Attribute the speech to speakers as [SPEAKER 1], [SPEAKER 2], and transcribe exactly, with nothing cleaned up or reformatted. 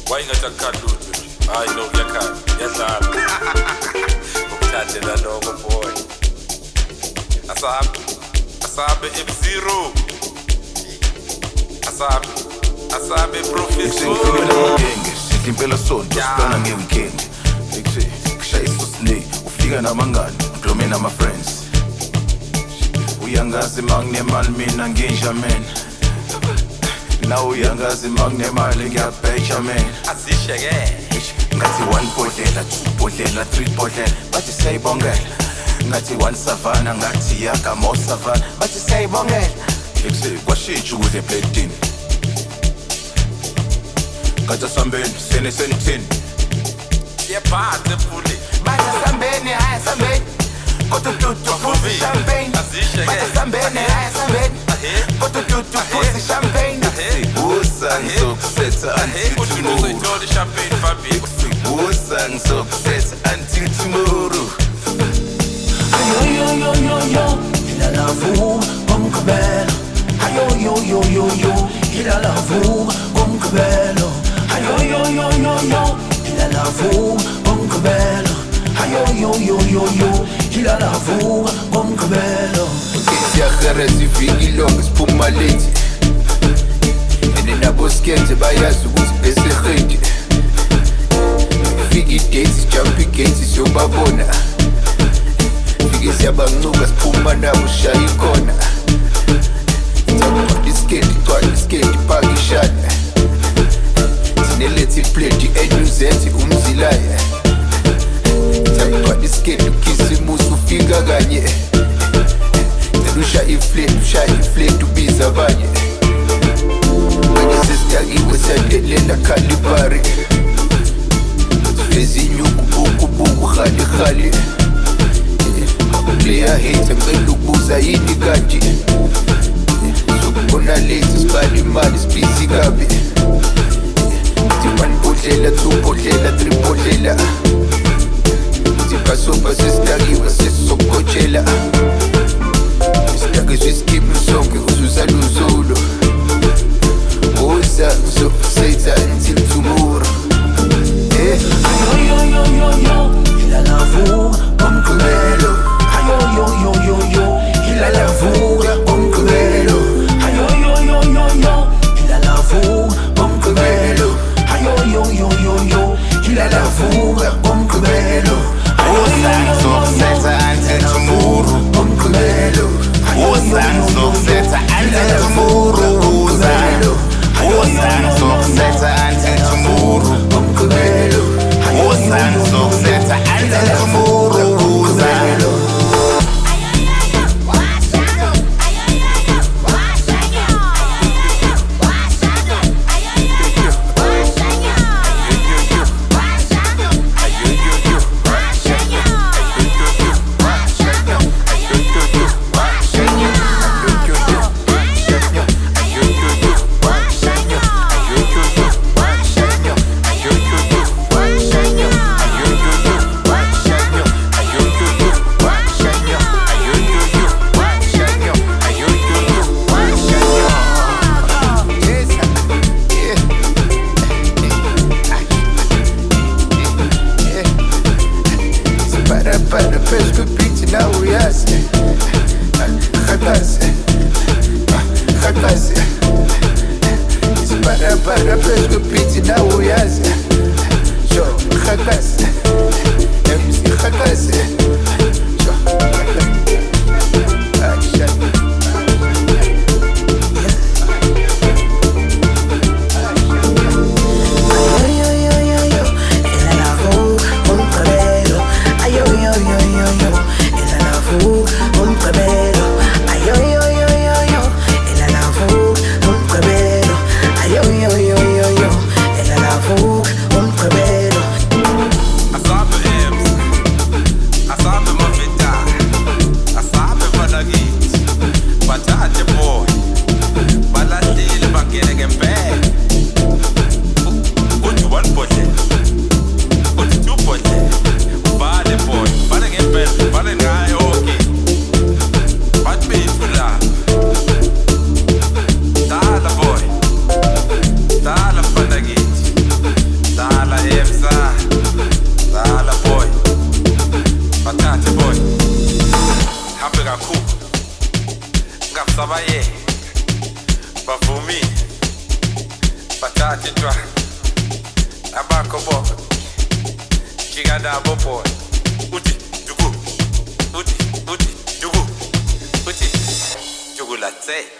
[SPEAKER 1] Why ingathi akukhalutho nje? Hayi no kuyakhala. Yadlala. Ukuthathela lokho boy. Asabe. Asabe M zero. Asabe. Asabe professor.
[SPEAKER 2] Sithi impela sonto sihlala ngeweekend. Ekushe kushayisa usne ufika namangani udlome nama friends. Uyangazi magnemali mina nginja man. Now uyangazi magnemali ngiyabheja man.
[SPEAKER 1] Asisheke.
[SPEAKER 2] Ngathi one bodlela, two bodlela, three bodlela, bathi sayibongela. Ngathi one savana, ngathi yakamo savana, bathi sayibongela. Ekushe kwashintsha ukuze plating. Kaja sambeni, sene sentin.
[SPEAKER 1] Siyaphathe phuli.
[SPEAKER 2] Baja sambeni, haya sambeni. Koto tutu pussy champagne. Baja sambeni, haya sambeni. Koto tutu pussy champagne. Usa ngizokusetha until tomorrow.
[SPEAKER 1] Champagne Fabi.
[SPEAKER 2] Usa ngizokusetha until tomorrow.
[SPEAKER 3] Ayo yo yo yo yo, il a la voix comme que belle. Ayo yo yo yo yo, il a la voix comme que belle. Ayo yo yo yo yo, il a la voix comme que belle. Ayo yo yo yo yo, il a la voix comme que belle.
[SPEAKER 2] Siyagarezi vigilonge siphuma late. Ene nabo skete bayazi ukuthi bese khedi. Figi dates, jumpy gates siyobabona. Figi siyabancuka siphuma nabo shaya ikona. Tapa disketi, twa disketi pakishana. Sinelethi plate eduzethi umzilaya. Tapa disketi ukisimusi ufika kanye. Usha iflate, usha iflate ubiza abanye. Manje sesidakiwe sadelela Kalibari. Ezinyuku buku buku khali khali. Player hate ngicela ukubuza yini kanje. Sokubona lezi sibali imali sibhizi kabi. One bodlela, two bodlela, three bodlela. Sipasopa sesidakiwe sesokotshela. Stuck as we skip and song, it was a luzolo. What's up, so say that until tomorrow. Eh?
[SPEAKER 3] Ayo yo yo yo yo, il a la voix comme que bello. Ayo yo yo yo yo, il a la voix comme que bello. Ayo yo yo yo yo, il a la voix comme que bello. Ayo yo yo yo yo, il a la voix comme que bello. Ayo yo yo yo yo,
[SPEAKER 2] until tomorrow.
[SPEAKER 3] comme que bello.
[SPEAKER 2] Usan success until tomorrow. Usan Usan success until tomorrow. Usan success until tomorrow. Usan.
[SPEAKER 3] Para pesco pitch now we ask. Khatas. Khatas. Para para pesco pitch now we ask. So khatas. M C khatas. So action.
[SPEAKER 1] Asabe M. Asabe sabaye. Bafumi. Patati twa. Abakobo. Chigada bopo. Uti, jugu. Uti, uti, jugu. Uti, jugu latte.